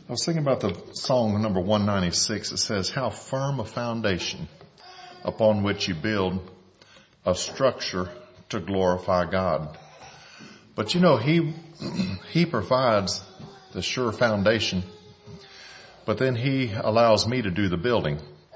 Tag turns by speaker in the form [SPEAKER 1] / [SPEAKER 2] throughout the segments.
[SPEAKER 1] I was thinking about the song number 196. It says, how firm a foundation upon which you build a structure to glorify God. But you know, He provides the sure foundation, but then He allows me to do the building.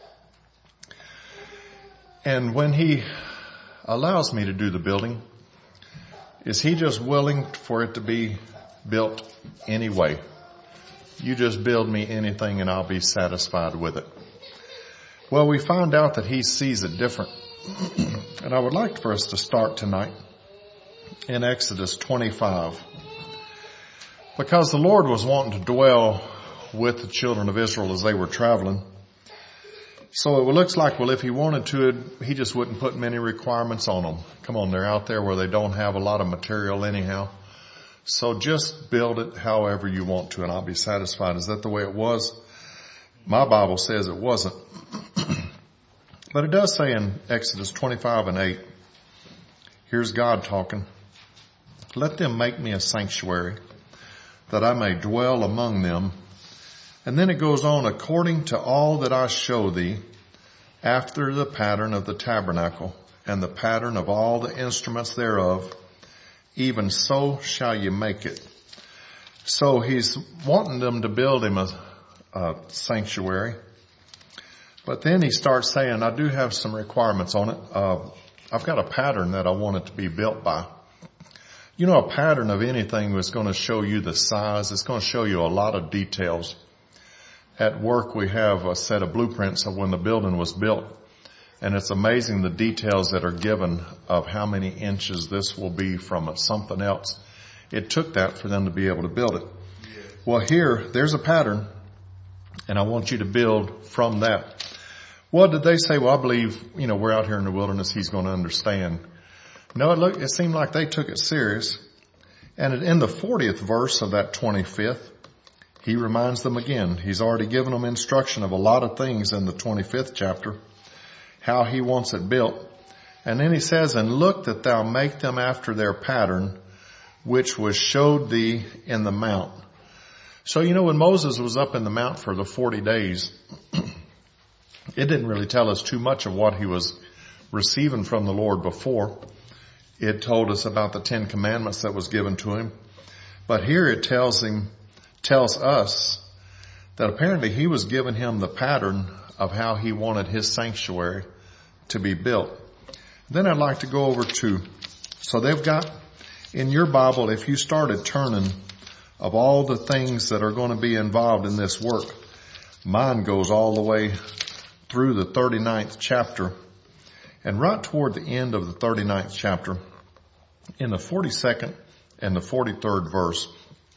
[SPEAKER 1] And when He allows me to do the building, is He just willing for it to be built anyway? You just build me anything and I'll be satisfied with it. Well, we found out that He sees it different. And I would like for us to start tonight in Exodus 25. Because the Lord was wanting to dwell with the children of Israel as they were traveling. So it looks like, well, if He wanted to, He just wouldn't put many requirements on them. Come on, they're out there where they don't have a lot of material anyhow. So just build it however you want to and I'll be satisfied. Is that the way it was? My Bible says it wasn't. But it does say in Exodus 25:8, here's God talking. Let them make me a sanctuary that I may dwell among them. And then it goes on, according to all that I show thee, after the pattern of the tabernacle and the pattern of all the instruments thereof, even so shall you make it. So He's wanting them to build Him a sanctuary. But then He starts saying, I do have some requirements on it. I've got a pattern that I want it to be built by. You know, a pattern of anything is going to show you the size. It's going to show you a lot of details. At work, we have a set of blueprints of when the building was built. And it's amazing the details that are given of how many inches this will be from something else. It took that for them to be able to build it. Well, here, there's a pattern, and I want you to build from that. Well, did they say, well, I believe, we're out here in the wilderness, He's going to understand. No, it seemed like they took it serious. And in the 40th verse of that 25th, He reminds them again. He's already given them instruction of a lot of things in the 25th chapter, how He wants it built. And then He says, and look that thou make them after their pattern, which was showed thee in the mount. So, when Moses was up in the mount for the 40 days, it didn't really tell us too much of what he was receiving from the Lord before. It told us about the 10 commandments that was given to him. But here it tells us that apparently He was giving him the pattern of how He wanted His sanctuary to be built. Then I'd like to go over to, so they've got in your Bible, if you started turning of all the things that are going to be involved in this work, mine goes all the way through the 39th chapter. And right toward the end of the 39th chapter, in the 42nd and the 43rd verse,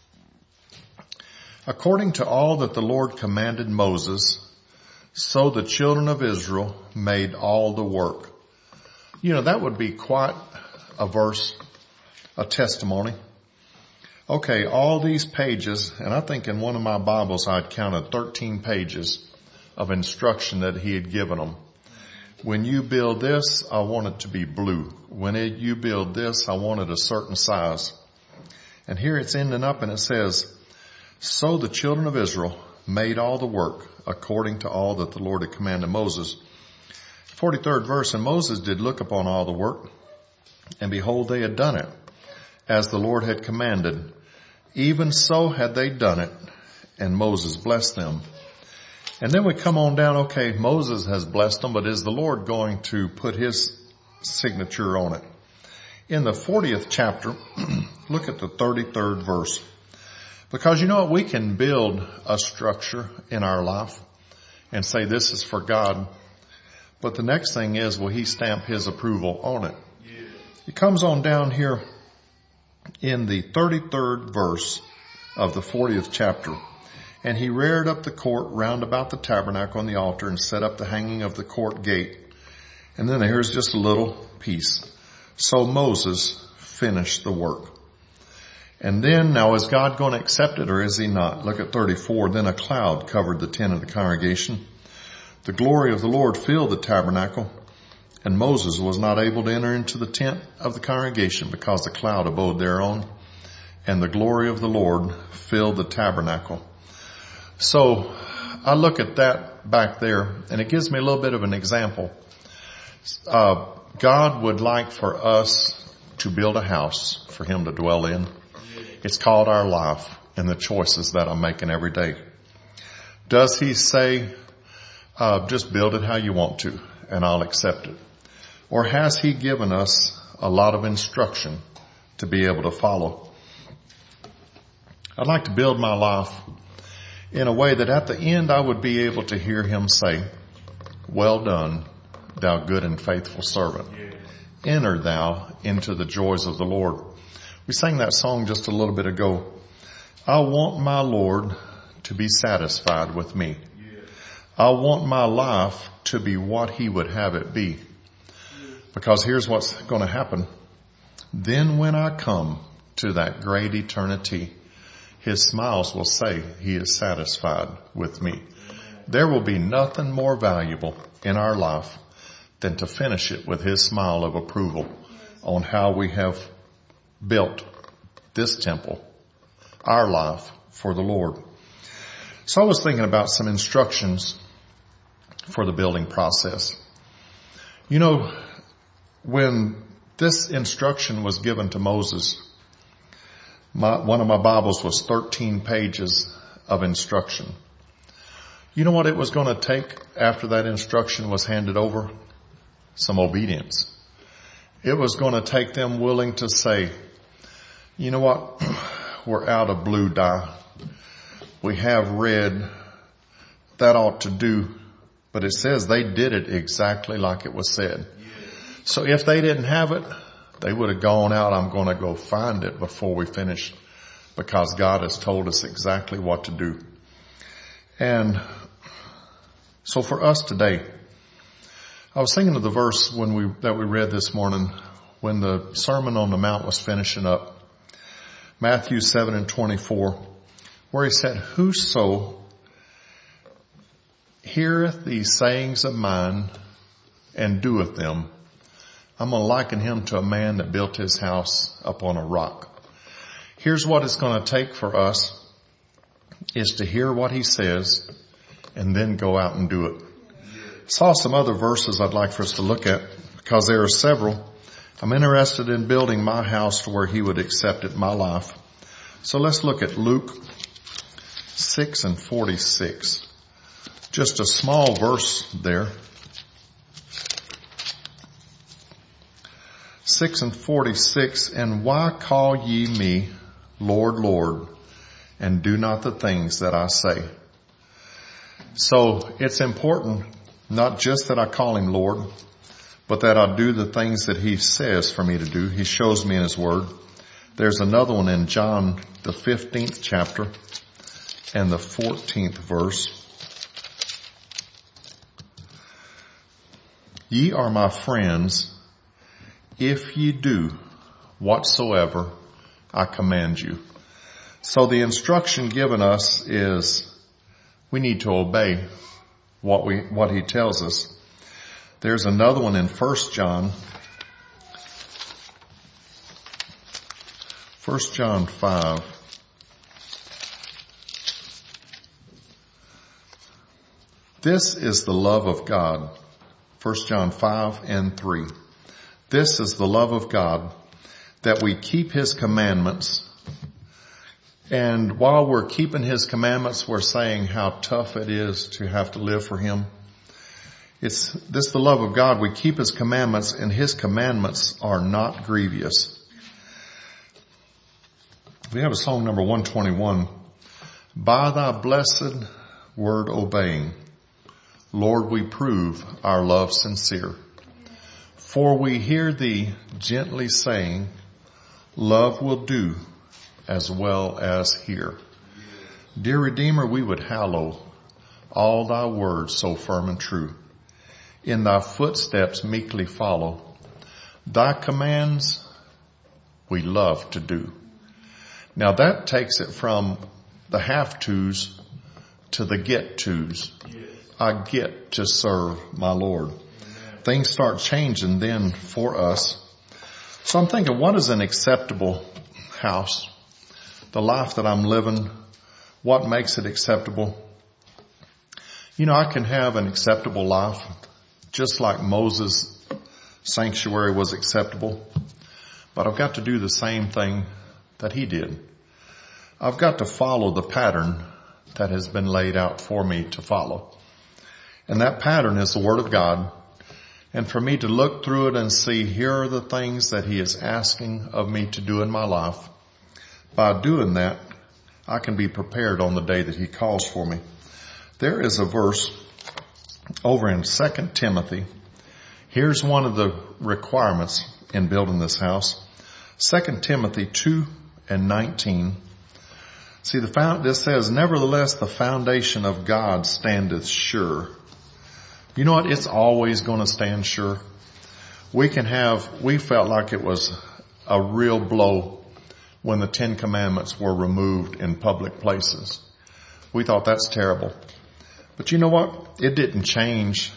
[SPEAKER 1] according to all that the Lord commanded Moses, so the children of Israel made all the work. That would be quite a verse, a testimony. Okay, all these pages, and I think in one of my Bibles I'd counted 13 pages of instruction that He had given them. When you build this, I want it to be blue. When you build this, I want it a certain size. And here it's ending up and it says, so the children of Israel made all the work according to all that the Lord had commanded Moses. 43rd verse, and Moses did look upon all the work, and behold, they had done it, as the Lord had commanded. Even so had they done it, and Moses blessed them. And then we come on down, okay, Moses has blessed them, but is the Lord going to put His signature on it? In the 40th chapter, look at the 33rd verse. Because we can build a structure in our life and say this is for God. But the next thing is, will He stamp His approval on it? It comes on down here in the 33rd verse of the 40th chapter. And he reared up the court round about the tabernacle and the altar and set up the hanging of the court gate. And then here's just a little piece. So Moses finished the work. And then, now is God going to accept it or is He not? Look at 34. Then a cloud covered the tent of the congregation. The glory of the Lord filled the tabernacle, and Moses was not able to enter into the tent of the congregation because the cloud abode thereon, and the glory of the Lord filled the tabernacle. So I look at that back there, and it gives me a little bit of an example. God would like for us to build a house for Him to dwell in. It's called our life and the choices that I'm making every day. Does He say, just build it how you want to and I'll accept it? Or has He given us a lot of instruction to be able to follow? I'd like to build my life in a way that at the end I would be able to hear Him say, well done, thou good and faithful servant. Enter thou into the joys of the Lord. We sang that song just a little bit ago. I want my Lord to be satisfied with me. I want my life to be what He would have it be. Because here's what's going to happen. Then when I come to that great eternity, His smiles will say He is satisfied with me. There will be nothing more valuable in our life than to finish it with His smile of approval on how we have built this temple, our life for the Lord. So I was thinking about some instructions for the building process. You know, when this instruction was given to Moses, one of my Bibles was 13 pages of instruction. You know what it was going to take after that instruction was handed over? Some obedience. It was going to take them willing to say, you know what? We're out of blue dye. We have red. That ought to do. But it says they did it exactly like it was said. So if they didn't have it, they would have gone out, I'm going to go find it before we finish, because God has told us exactly what to do. And so for us today, I was thinking of the verse that we read this morning when the Sermon on the Mount was finishing up. Matthew 7:24, where He said, whoso heareth these sayings of mine and doeth them, I'm going to liken him to a man that built his house upon a rock. Here's what it's going to take for us is to hear what He says and then go out and do it. I saw some other verses I'd like for us to look at because there are several. I'm interested in building my house to where He would accept it, my life. So let's look at Luke 6:46. Just a small verse there. 6:46, and why call ye me Lord, Lord, and do not the things that I say? So it's important not just that I call Him Lord, but that I do the things that He says for me to do. He shows me in His Word. There's another one in John, the 15th chapter and the 14th verse. Ye are my friends, if ye do whatsoever I command you. So the instruction given us is we need to obey what He tells us. There's another one in 1 John 5. This is the love of God. 1 John 5:3. This is the love of God, that we keep His commandments. And while we're keeping His commandments, we're saying how tough it is to have to live for Him. It's this the love of God. We keep His commandments, and His commandments are not grievous. We have a song number 121. By Thy blessed word obeying, Lord, we prove our love sincere. For we hear Thee gently saying, love will do as well as hear. Dear Redeemer, we would hallow all Thy words so firm and true. In Thy footsteps meekly follow. Thy commands we love to do. Now that takes it from the have-tos to the get-tos. I get to serve my Lord. Things start changing then for us. So I'm thinking, what is an acceptable house? The life that I'm living, what makes it acceptable? I can have an acceptable life just like Moses' sanctuary was acceptable, but I've got to do the same thing that he did. I've got to follow the pattern that has been laid out for me to follow. And that pattern is the Word of God. And for me to look through it and see, here are the things that he is asking of me to do in my life. By doing that, I can be prepared on the day that he calls for me. There is a verse over in 2 Timothy. Here's one of the requirements in building this house. 2 Timothy 2:19. See, this says, nevertheless, the foundation of God standeth sure. You know what? It's always going to stand sure. We felt like it was a real blow when the 10 Commandments were removed in public places. We thought that's terrible. But you know what? It didn't change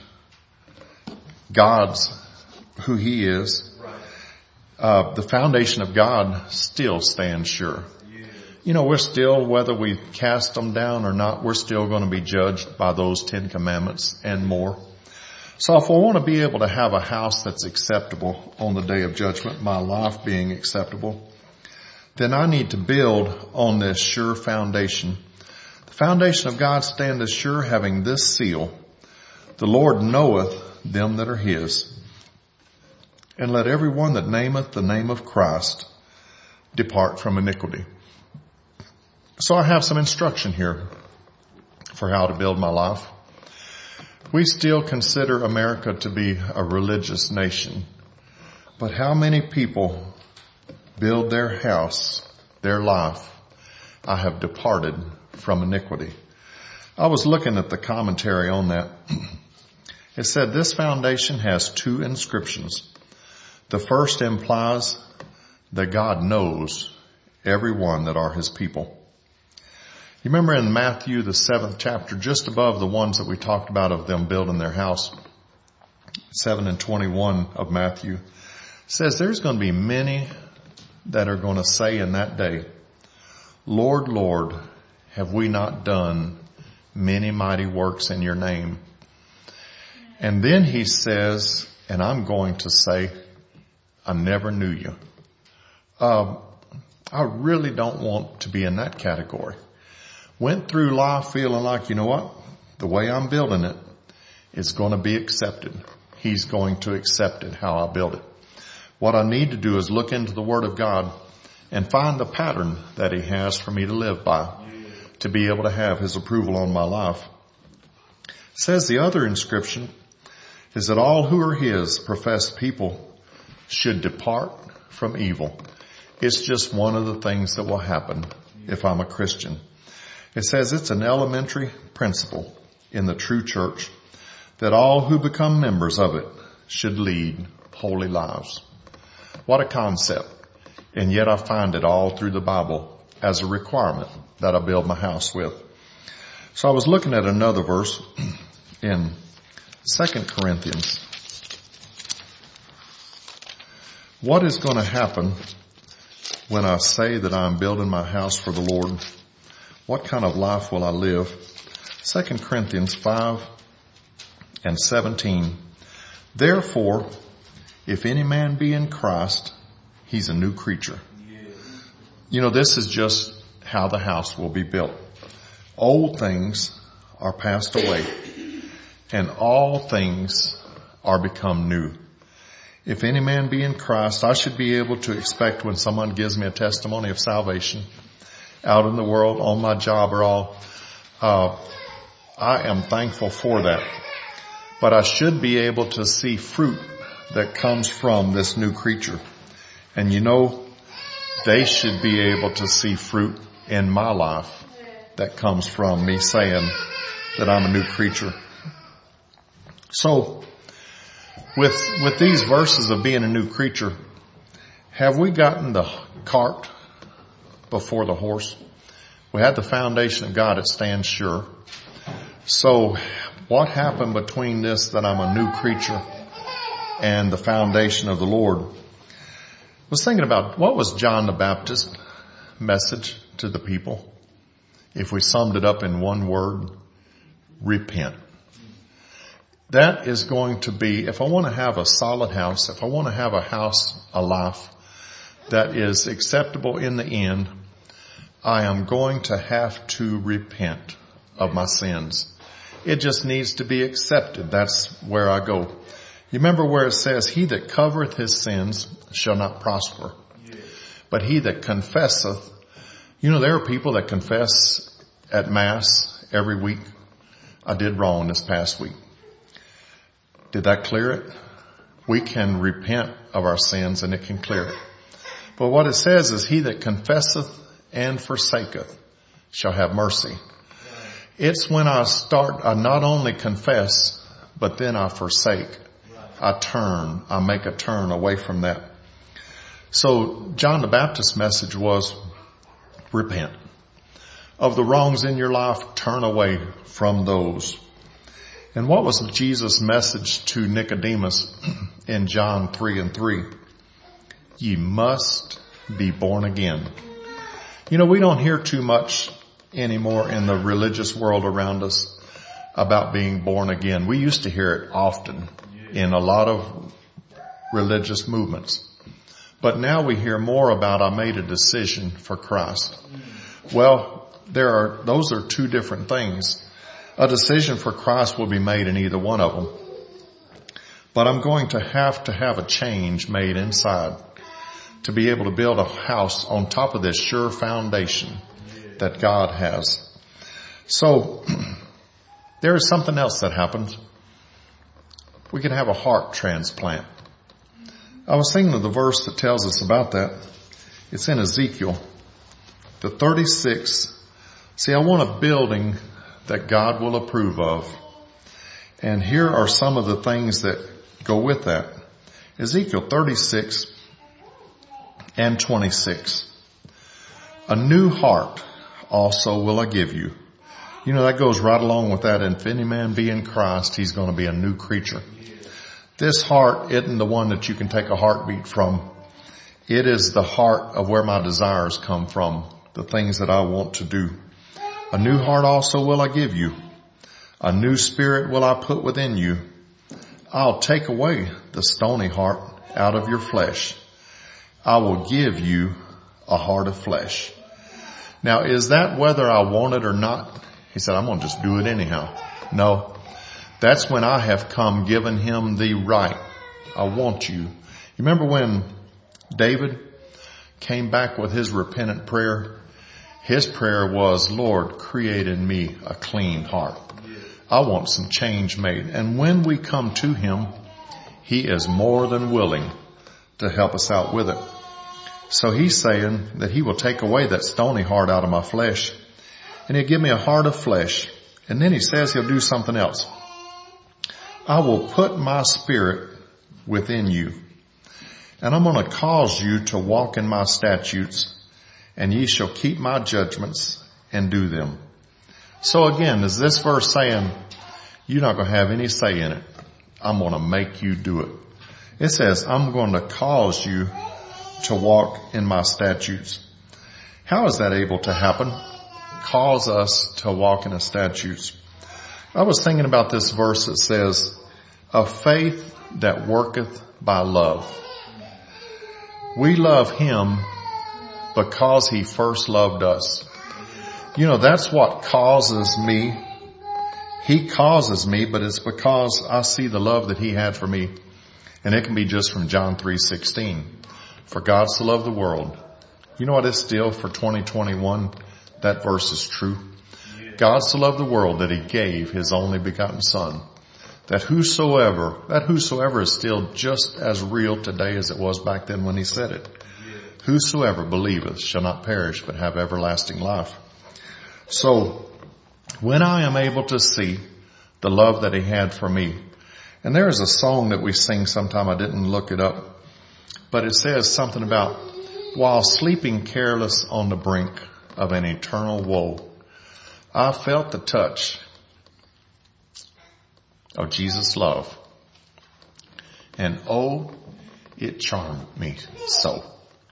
[SPEAKER 1] who he is. The foundation of God still stands sure. We're still, whether we cast them down or not, we're still going to be judged by those 10 Commandments and more. So if I want to be able to have a house that's acceptable on the day of judgment, my life being acceptable, then I need to build on this sure foundation. The foundation of God standeth sure, having this seal: the Lord knoweth them that are his. And let every one that nameth the name of Christ depart from iniquity. So I have some instruction here for how to build my life. We still consider America to be a religious nation. But how many people build their house, their life? I have departed from iniquity. I was looking at the commentary on that. It said this foundation has 2 inscriptions. The first implies that God knows everyone that are his people. You remember in Matthew, the 7th chapter, just above the ones that we talked about of them building their house, 7:21 of Matthew, says there's going to be many that are going to say in that day, Lord, Lord, have we not done many mighty works in your name? And then he says, and I'm going to say, I never knew you. I really don't want to be in that category. Went through life feeling like, you know what? The way I'm building it is going to be accepted. He's going to accept it, how I build it. What I need to do is look into the Word of God and find the pattern that he has for me to live by, to be able to have his approval on my life. It says the other inscription is that all who are his professed people should depart from evil. It's just one of the things that will happen if I'm a Christian. It says it's an elementary principle in the true church that all who become members of it should lead holy lives. What a concept. And yet I find it all through the Bible as a requirement that I build my house with. So I was looking at another verse in 2 Corinthians. What is going to happen when I say that I'm building my house for the Lord? What kind of life will I live? 2 Corinthians 5:17. Therefore, if any man be in Christ, he's a new creature. This is just how the house will be built. Old things are passed away, and all things are become new. If any man be in Christ, I should be able to expect when someone gives me a testimony of salvation out in the world, on my job or all, I am thankful for that. But I should be able to see fruit that comes from this new creature. And they should be able to see fruit in my life that comes from me saying that I'm a new creature. So, with these verses of being a new creature, have we gotten the cart before the horse? We had the foundation of God, it stands sure. So what happened between this, that I'm a new creature, and the foundation of the Lord? I was thinking about, what was John the Baptist's message to the people? If we summed it up in one word, repent. That is going to be, if I want to have a solid house, if I want to have a life that is acceptable in the end, I am going to have to repent of my sins. It just needs to be accepted. That's where I go. You remember where it says, he that covereth his sins shall not prosper. But he that confesseth, there are people that confess at Mass every week. I did wrong this past week. Did that clear it? We can repent of our sins and it can clear it. But what it says is, he that confesseth and forsaketh shall have mercy. It's when I not only confess, but then I forsake. I make a turn away from that. So John the Baptist's message was, repent. Of the wrongs in your life, turn away from those. And what was Jesus' message to Nicodemus in John 3:3? Ye must be born again. We don't hear too much anymore in the religious world around us about being born again. We used to hear it often in a lot of religious movements. But now we hear more about, I made a decision for Christ. Well, those are two different things. A decision for Christ will be made in either one of them. But I'm going to have a change made inside to be able to build a house on top of this sure foundation that God has. So, there is something else that happens. We can have a heart transplant. I was thinking of the verse that tells us about that. It's in Ezekiel, the 36th. See, I want a building that God will approve of. And here are some of the things that go with that. Ezekiel 36 and 26. A new heart also will I give you. That goes right along with that. If any man be in Christ, he's going to be a new creature. This heart isn't the one that you can take a heartbeat from. It is the heart of where my desires come from, the things that I want to do. A new heart also will I give you. A new spirit will I put within you. I'll take away the stony heart out of your flesh. I will give you a heart of flesh. Now, is that whether I want it or not? He said, I'm going to just do it anyhow. No, that's when I have come given him the right. I want you. You remember when David came back with his repentant prayer? His prayer was, Lord, create in me a clean heart. I want some change made. And when we come to him, he is more than willing to help us out with it. So he's saying that he will take away that stony heart out of my flesh and he'll give me a heart of flesh. And then he says he'll do something else. I will put my spirit within you and I'm going to cause you to walk in my statutes and ye shall keep my judgments and do them. So again, is this verse saying you're not going to have any say in it? I'm going to make you do it. It says I'm going to cause you to walk in my statutes. How is that able to happen? Cause us to walk in the statutes. I was thinking about this verse that says, a faith that worketh by love. We love him because he first loved us. That's what causes me. He causes me, but it's because I see the love that he had for me. And it can be just from John 3:16. For God so loved the world. You know what is still for 2021? That verse is true. God so loved the world that he gave his only begotten son. That whosoever is still just as real today as it was back then when he said it. Whosoever believeth shall not perish but have everlasting life. So when I am able to see the love that he had for me, and there is a song that we sing sometime, I didn't look it up, but it says something about, while sleeping careless on the brink of an eternal woe, I felt the touch of Jesus' love. And oh, it charmed me so.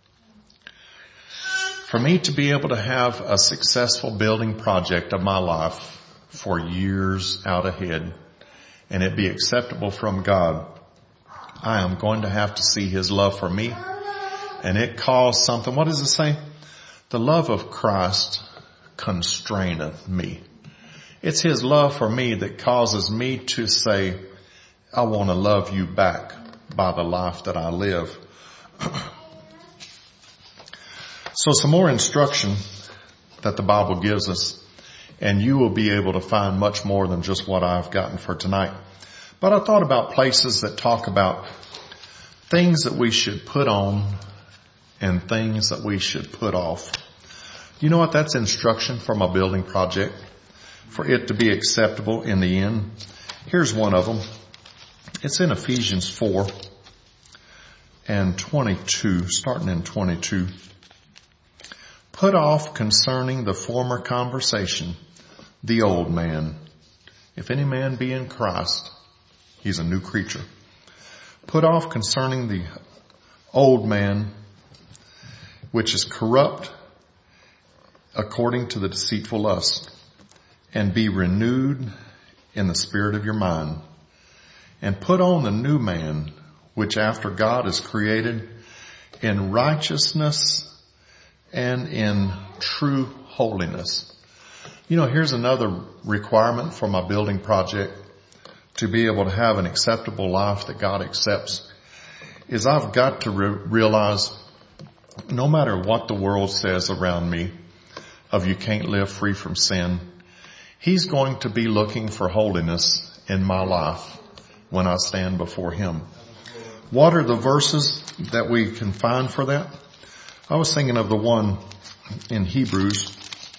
[SPEAKER 1] For me to be able to have a successful building project of my life for years out ahead and it be acceptable from God, I am going to have to see His love for me. And it caused something. What does it say? The love of Christ constraineth me. It's His love for me that causes me to say, I want to love you back by the life that I live. So some more instruction that the Bible gives us, and you will be able to find much more than just what I've gotten for tonight. But I thought about places that talk about things that we should put on and things that we should put off. You know what? That's instruction from a building project for it to be acceptable in the end. Here's one of them. It's in Ephesians 4 and 22, starting in 22. Put off concerning the former conversation, the old man. If any man be in Christ, he's a new creature. Put off concerning the old man, which is corrupt according to the deceitful lust, and be renewed in the spirit of your mind. And put on the new man, which after God is created in righteousness and in true holiness. You know, here's another requirement for my building project to be able to have an acceptable life that God accepts, is I've got to realize no matter what the world says around me of you can't live free from sin, He's going to be looking for holiness in my life when I stand before Him. What are the verses that we can find for that? I was thinking of the one in Hebrews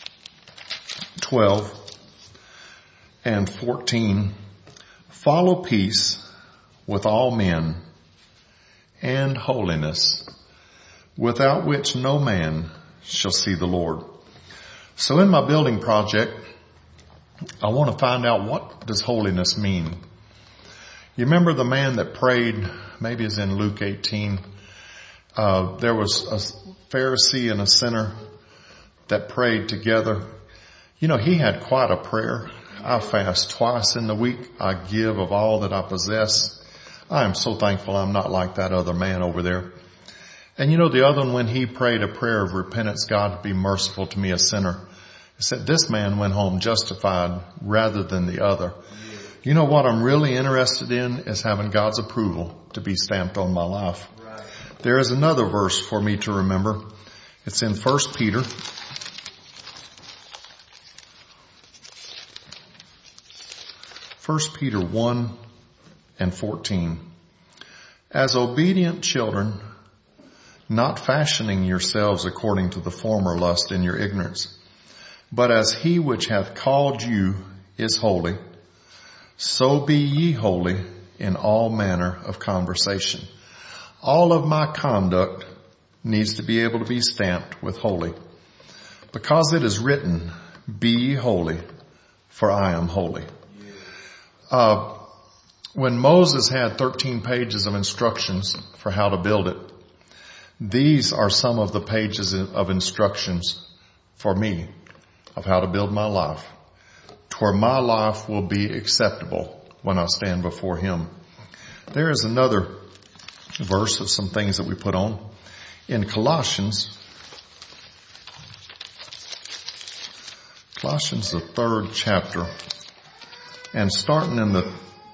[SPEAKER 1] 12 and 14. Follow peace with all men and holiness, without which no man shall see the Lord. So in my building project, I want to find out, what does holiness mean? You remember the man that prayed, maybe it's in Luke 18, there was a Pharisee and a sinner that prayed together. You know, he had quite a prayer. I fast twice in the week. I give of all that I possess. I am so thankful I'm not like that other man over there. And you know, the other one, when he prayed a prayer of repentance, God, be merciful to me, a sinner, he said this man went home justified rather than the other. You know what I'm really interested in is having God's approval to be stamped on my life. There is another verse for me to remember. It's in 1 Peter. 1 Peter 1 and 14. As obedient children, not fashioning yourselves according to the former lust in your ignorance, but as He which hath called you is holy, so be ye holy in all manner of conversation. All of my conduct needs to be able to be stamped with holy, because it is written, be ye holy, for I am holy. When Moses had 13 pages of instructions for how to build it, these are some of the pages of instructions for me of how to build my life, to where my life will be acceptable when I stand before Him. There is another verse of some things that we put on in Colossians, the 3rd chapter, and starting in the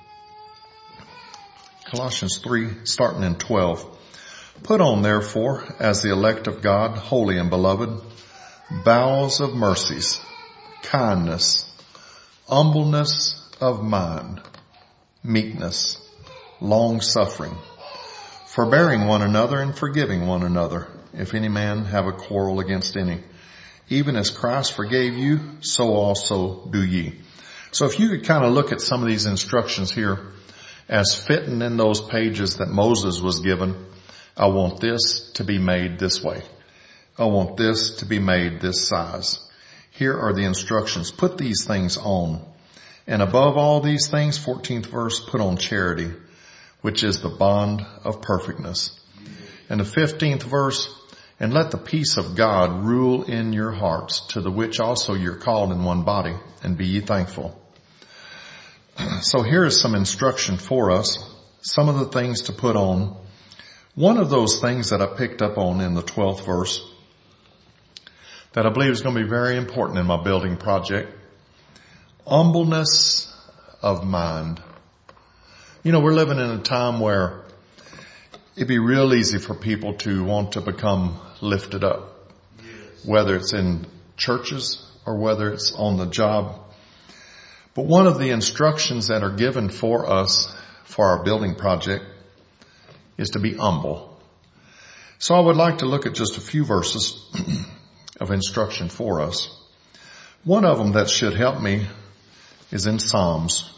[SPEAKER 1] Colossians 3, starting in 12. Put on therefore, as the elect of God, holy and beloved, bowels of mercies, kindness, humbleness of mind, meekness, long suffering, forbearing one another and forgiving one another, if any man have a quarrel against any. Even as Christ forgave you, so also do ye. So if you could kind of look at some of these instructions here as fitting in those pages that Moses was given. I want this to be made this way. I want this to be made this size. Here are the instructions. Put these things on. And above all these things, 14th verse, put on charity, which is the bond of perfectness. And the 15th verse, and let the peace of God rule in your hearts, to the which also you're called in one body, and be ye thankful. So here is some instruction for us, some of the things to put on. One of those things that I picked up on in the 12th verse that I believe is going to be very important in my building project, humbleness of mind. You know, we're living in a time where it'd be real easy for people to want to become lifted up, whether it's in churches or whether it's on the job. But one of the instructions that are given for us for our building project is to be humble. So I would like to look at just a few verses of instruction for us. One of them that should help me is in Psalms.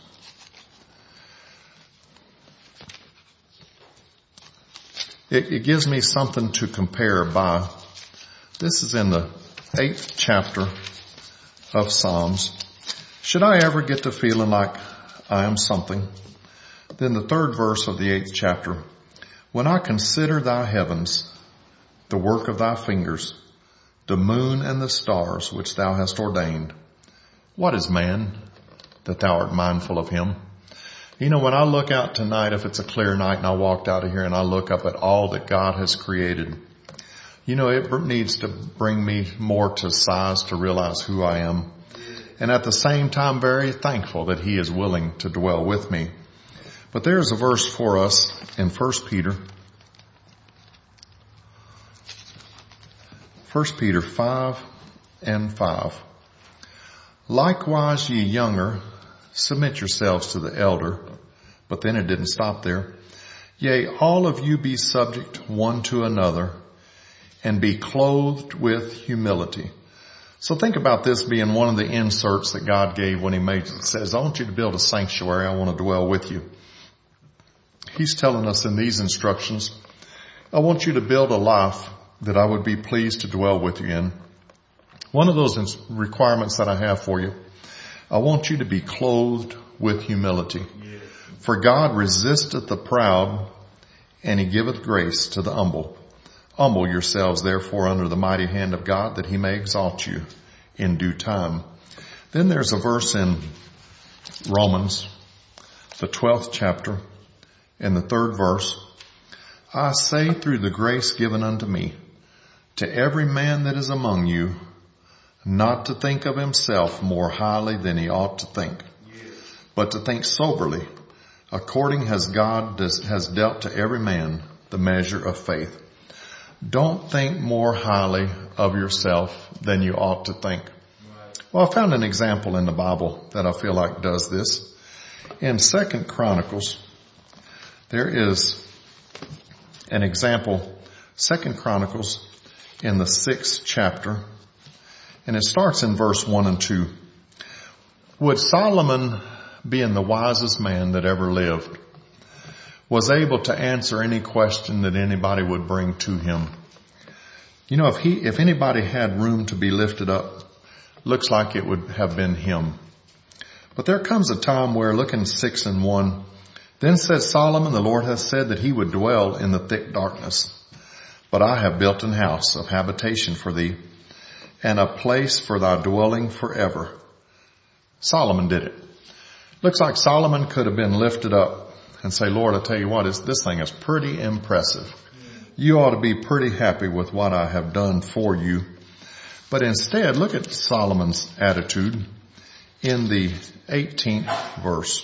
[SPEAKER 1] It gives me something to compare by. This is in the 8th chapter of Psalms. Should I ever get to feeling like I am something, then the 3rd verse of the 8th chapter, when I consider thy heavens, the work of thy fingers, the moon and the stars which thou hast ordained. What is man that thou art mindful of him? You know, when I look out tonight, if it's a clear night and I walked out of here and I look up at all that God has created, you know, it needs to bring me more to size to realize who I am. And at the same time, very thankful that he is willing to dwell with me. But there's a verse for us in 1 Peter. 1 Peter 5:5. Likewise, ye younger, submit yourselves to the elder. But then it didn't stop there. Yea, all of you be subject one to another, and be clothed with humility. So think about this being one of the inserts that God gave when he made it. It says, I want you to build a sanctuary. I want to dwell with you. He's telling us in these instructions, I want you to build a life that I would be pleased to dwell with you in. One of those requirements that I have for you, I want you to be clothed with humility. Yes. For God resisteth the proud, and he giveth grace to the humble. Humble yourselves therefore under the mighty hand of God, that he may exalt you in due time. Then there's a verse in Romans, the 12th chapter, in the 3rd verse. I say through the grace given unto me, to every man that is among you, not to think of himself more highly than he ought to think, but to think soberly, according as God has dealt to every man the measure of faith. Don't think more highly of yourself than you ought to think. Well, I found an example in the Bible that I feel like does this. In 2 Chronicles, there is an example, 2 Chronicles in the 6th chapter, and it starts in verse 1 and 2. Would Solomon, being the wisest man that ever lived, was able to answer any question that anybody would bring to him? You know, if anybody had room to be lifted up, looks like it would have been him. But there comes a time where, look in 6 and 1, then said Solomon, the Lord hath said that he would dwell in the thick darkness. But I have built an house of habitation for thee, and a place for thy dwelling forever. Solomon did it. Looks like Solomon could have been lifted up and say, Lord, I tell you what, this thing is pretty impressive. You ought to be pretty happy with what I have done for you. But instead, look at Solomon's attitude in the 18th verse.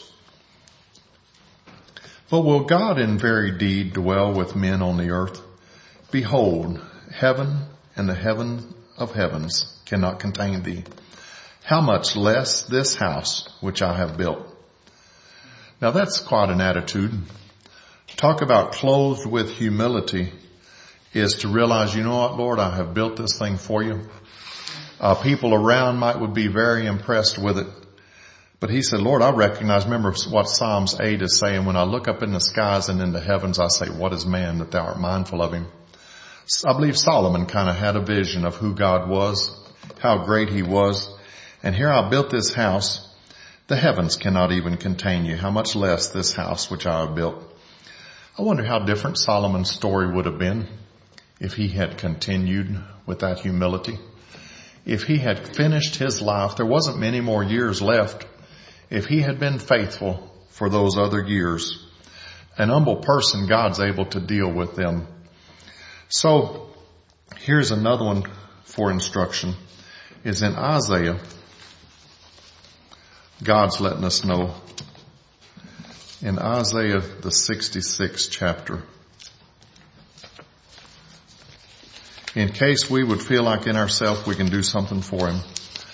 [SPEAKER 1] But will God in very deed dwell with men on the earth? Behold, heaven and the heaven of heavens cannot contain thee. How much less this house which I have built? Now that's quite an attitude. Talk about clothed with humility is to realize, you know what, Lord, I have built this thing for you. People around would be very impressed with it. But he said, Lord, I recognize, remember what Psalms 8 is saying, when I look up in the skies and in the heavens, I say, what is man that thou art mindful of him? I believe Solomon kind of had a vision of who God was, how great he was. And here I built this house. The heavens cannot even contain you. How much less this house which I have built? I wonder how different Solomon's story would have been if he had continued with that humility. If he had finished his life, there wasn't many more years left if he had been faithful for those other years. An humble person, God's able to deal with them. So here's another one for instruction. Is in Isaiah. God's letting us know in Isaiah, the 66th chapter. In case we would feel like in ourselves we can do something for him.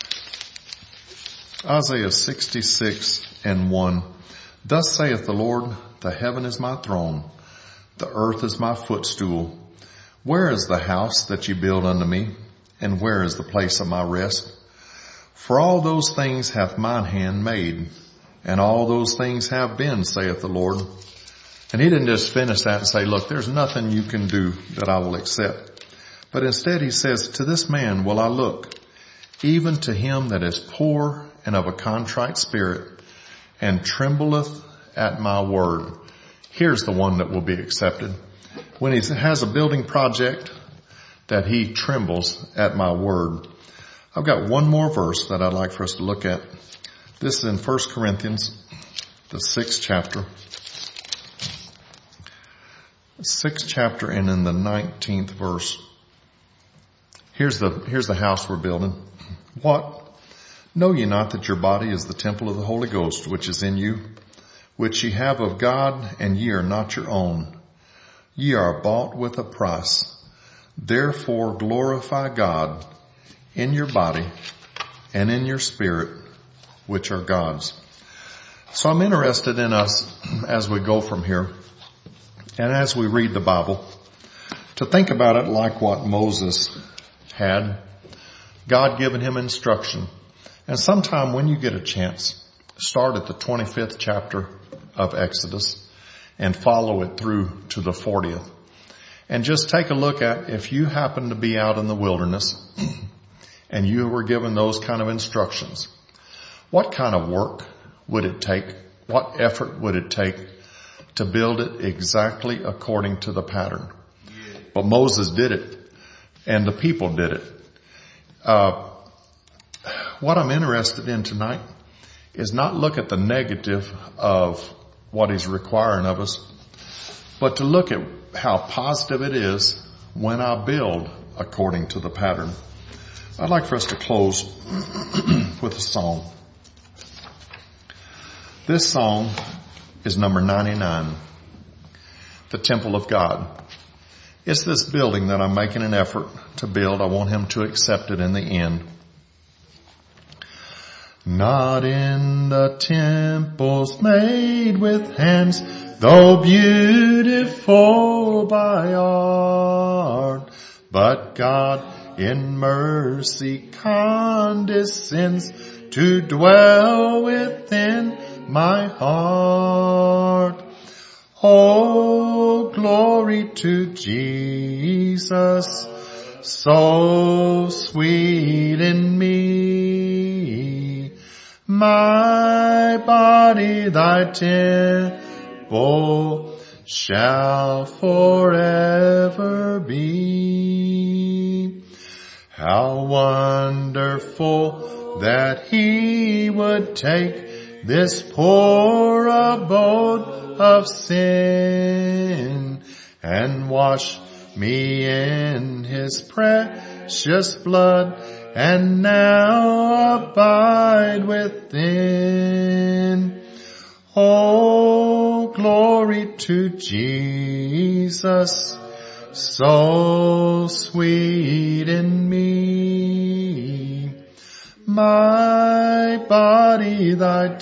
[SPEAKER 1] Isaiah 66 and 1. Thus saith the Lord, the heaven is my throne, the earth is my footstool. Where is the house that ye build unto me? And where is the place of my rest? For all those things hath mine hand made, and all those things have been, saith the Lord. And he didn't just finish that and say, look, there's nothing you can do that I will accept. But instead he says, to this man will I look, even to him that is poor and of a contrite spirit, and trembleth at my word. Here's the one that will be accepted. When he has a building project, that he trembles at my word. I've got one more verse that I'd like for us to look at. This is in 1 Corinthians, the 6th chapter. 6th chapter and in the 19th verse. Here's the house we're building. What? Know ye not that your body is the temple of the Holy Ghost, which is in you, which ye have of God, and ye are not your own? Ye are bought with a price. Therefore glorify God in your body and in your spirit, which are God's. So I'm interested in us as we go from here and as we read the Bible to think about it like what Moses had. God given him instruction. And sometime when you get a chance, start at the 25th chapter of Exodus and follow it through to the 40th. And just take a look at if you happen to be out in the wilderness and you were given those kind of instructions, what kind of work would it take? What effort would it take to build it exactly according to the pattern? But Moses did it and the people did it. What I'm interested in tonight is not look at the negative of what he's requiring of us, but to look at how positive it is when I build according to the pattern. I'd like for us to close with a song. This song is number 99, The Temple of God. It's this building that I'm making an effort to build. I want him to accept it in the end. Not in the temples made with hands, though beautiful by art, but God in mercy condescends to dwell within my heart. Oh, glory to Jesus, so sweet in me. My body thy temple shall forever be. How wonderful that he would take this poor abode of sin and wash me in his precious blood and now abide within. Oh, glory to Jesus, so sweet in me. My body thy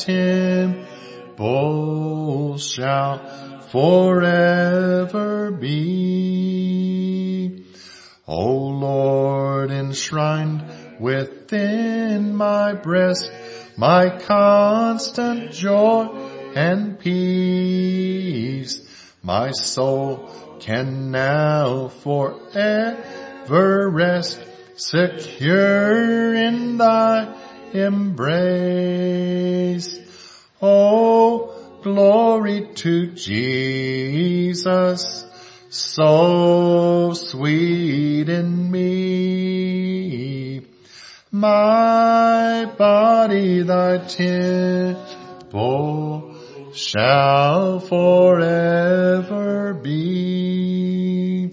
[SPEAKER 1] temple shall forever be. O Lord, enshrined within my breast, my constant joy and peace, my soul can now forever rest, secure in thy embrace. Oh, glory to Jesus, so sweet in me. My body body thy temple shall forever be.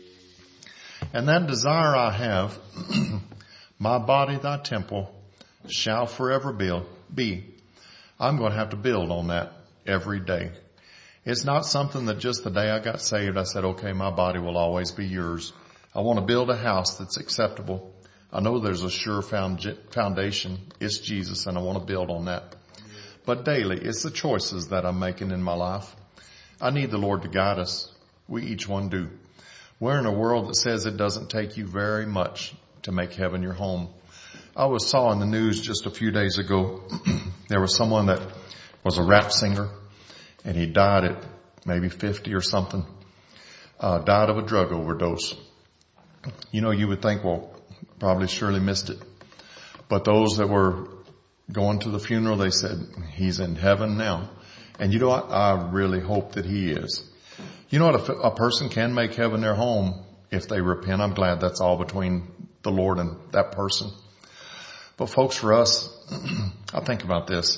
[SPEAKER 1] And that desire I have, my body thy temple shall forever be. I'm going to have to build on that every day. It's not something that just the day I got saved, I said, okay, my body will always be yours. I want to build a house that's acceptable. I know there's a sure foundation. It's Jesus, and I want to build on that. But daily, it's the choices that I'm making in my life. I need the Lord to guide us. We each one do. We're in a world that says it doesn't take you very much to make heaven your home. I saw in the news just a few days ago, there was someone that was a rap singer, and he died at maybe 50 or something, died of a drug overdose. You know, you would think, well, probably surely missed it. But those that were going to the funeral, they said, he's in heaven now. And you know what? I really hope that he is. You know what? If a person can make heaven their home, if they repent, I'm glad that's all between the Lord and that person. But folks, for us, I think about this.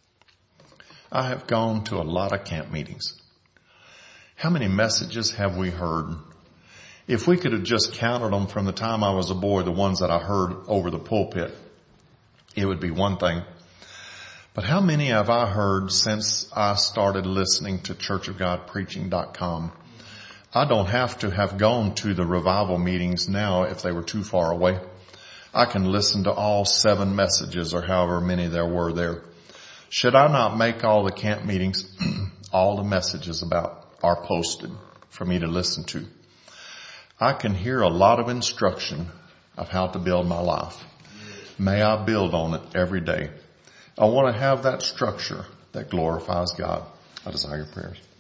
[SPEAKER 1] I have gone to a lot of camp meetings. How many messages have we heard? If we could have just counted them from the time I was a boy, the ones that I heard over the pulpit, it would be one thing. But how many have I heard since I started listening to churchofgodpreaching.com? I don't have to have gone to the revival meetings now if they were too far away. I can listen to all 7 messages or however many there were there. Should I not make all the camp meetings, all the messages are posted for me to listen to? I can hear a lot of instruction of how to build my life. May I build on it every day. I want to have that structure that glorifies God. I desire your prayers.